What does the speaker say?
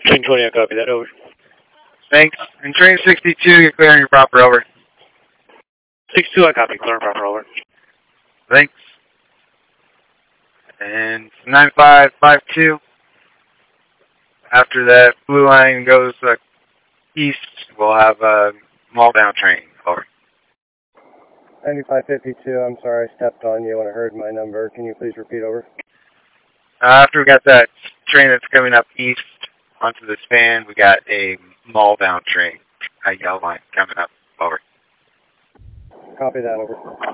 Train 20, I copy that, over. Thanks. And train 62, you're clearing your proper, over. 62, I copy, clear and proper, over. Thanks. And 9552. After that blue line goes east, we'll have a mall-bound train, over. 9552, I'm sorry, I stepped on you when I heard my number. Can you please repeat, over? After we got that train that's coming up east onto the span, we got a mall-bound train, a yellow line coming up, over. Copy that, over.